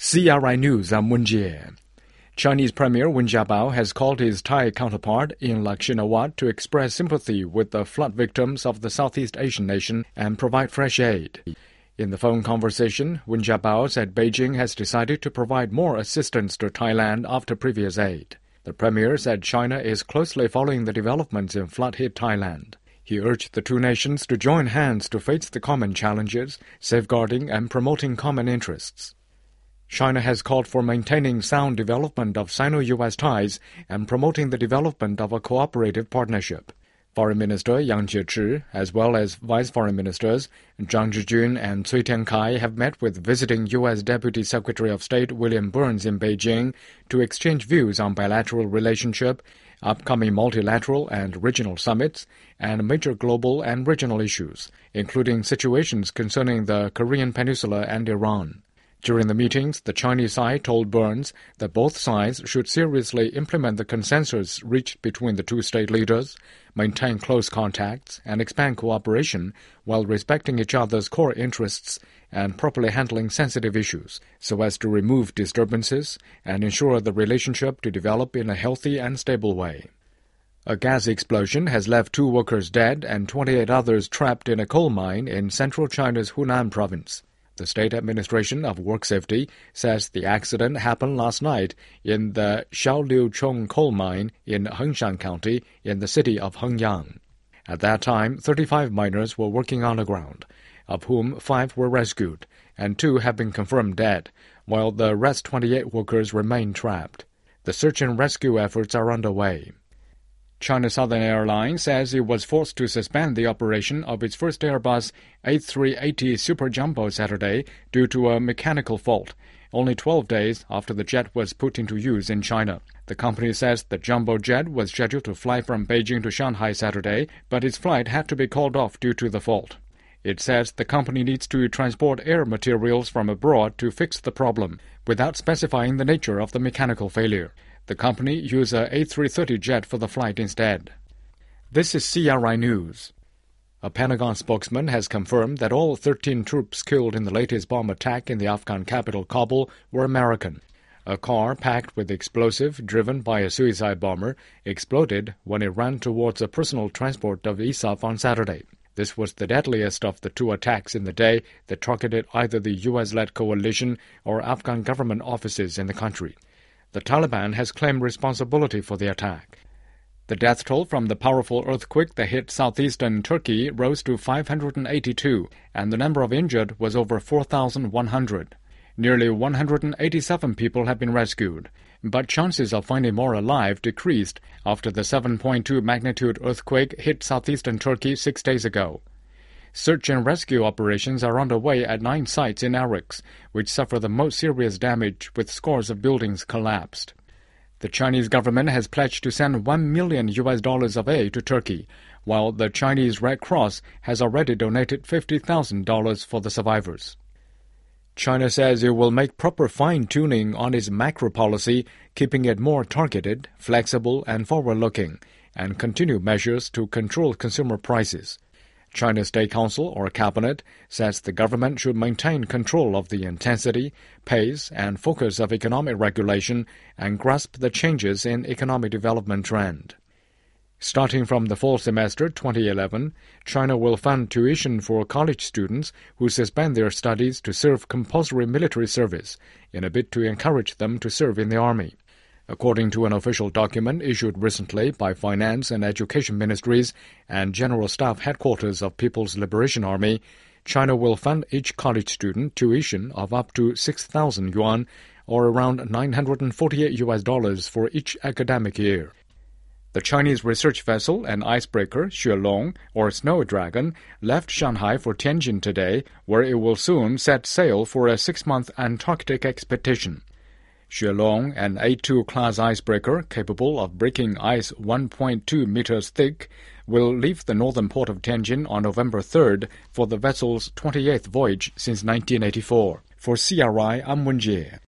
CRI News, I'm Wen Jie. Chinese Premier Wen Jiabao has called his Thai counterpart Yingluck Shinawatra to express sympathy with the flood victims of the Southeast Asian nation and provide fresh aid. In the phone conversation, Wen Jiabao said Beijing has decided to provide more assistance to Thailand after previous aid. The Premier said China is closely following the developments in flood-hit Thailand. He urged the two nations to join hands to face the common challenges, safeguarding and promoting common interests. China has called for maintaining sound development of Sino-U.S. ties and promoting the development of a cooperative partnership. Foreign Minister Yang Jiechi, as well as Vice Foreign Ministers Zhang Zhijun and Cui Tiankai, have met with visiting U.S. Deputy Secretary of State William Burns in Beijing to exchange views on bilateral relationship, upcoming multilateral and regional summits, and major global and regional issues, including situations concerning the Korean Peninsula and Iran. During the meetings, the Chinese side told Burns that both sides should seriously implement the consensus reached between the two state leaders, maintain close contacts, and expand cooperation while respecting each other's core interests and properly handling sensitive issues, so as to remove disturbances and ensure the relationship to develop in a healthy and stable way. A gas explosion has left 2 workers dead and 28 others trapped in a coal mine in central China's Hunan province. The State Administration of Work Safety says the accident happened last night in the Xiaoliuchong coal mine in Hengshan County in the city of Hengyang. At that time, 35 miners were working underground, of whom 5 were rescued, and 2 have been confirmed dead, while the rest 28 workers remain trapped. The search and rescue efforts are underway. China Southern Airlines says it was forced to suspend the operation of its first Airbus A380 Super Jumbo Saturday due to a mechanical fault, only 12 days after the jet was put into use in China. The company says the jumbo jet was scheduled to fly from Beijing to Shanghai Saturday, but its flight had to be called off due to the fault. It says the company needs to transport air materials from abroad to fix the problem, without specifying the nature of the mechanical failure. The company used a A330 jet for the flight instead. This is CRI News. A Pentagon spokesman has confirmed that all 13 troops killed in the latest bomb attack in the Afghan capital Kabul were American. A car packed with explosive driven by a suicide bomber exploded when it ran towards a personal transport of ISAF on Saturday. This was the deadliest of the 2 attacks in the day that targeted either the U.S.-led coalition or Afghan government offices in the country. The Taliban has claimed responsibility for the attack. The death toll from the powerful earthquake that hit southeastern Turkey rose to 582, and the number of injured was over 4,100. Nearly 187 people have been rescued, but chances of finding more alive decreased after the 7.2 magnitude earthquake hit southeastern Turkey 6 days ago. Search and rescue operations are underway at 9 sites in Arak, which suffer the most serious damage with scores of buildings collapsed. The Chinese government has pledged to send $1 million of aid to Turkey, while the Chinese Red Cross has already donated $50,000 for the survivors. China says it will make proper fine-tuning on its macro policy, keeping it more targeted, flexible, and forward-looking, and continue measures to control consumer prices. China's State Council, or Cabinet, says the government should maintain control of the intensity, pace, and focus of economic regulation and grasp the changes in economic development trend. Starting from the fall semester 2011, China will fund tuition for college students who suspend their studies to serve compulsory military service in a bid to encourage them to serve in the army. According to an official document issued recently by Finance and Education Ministries and General Staff Headquarters of People's Liberation Army, China will fund each college student tuition of up to 6,000 yuan, or around $948 for each academic year. The Chinese research vessel and icebreaker Xuelong, or Snow Dragon, left Shanghai for Tianjin today, where it will soon set sail for a 6-month Antarctic expedition. Xuelong, an A2-class icebreaker capable of breaking ice 1.2 meters thick, will leave the northern port of Tianjin on November 3rd for the vessel's 28th voyage since 1984. For CRI, I'm Wen Jie.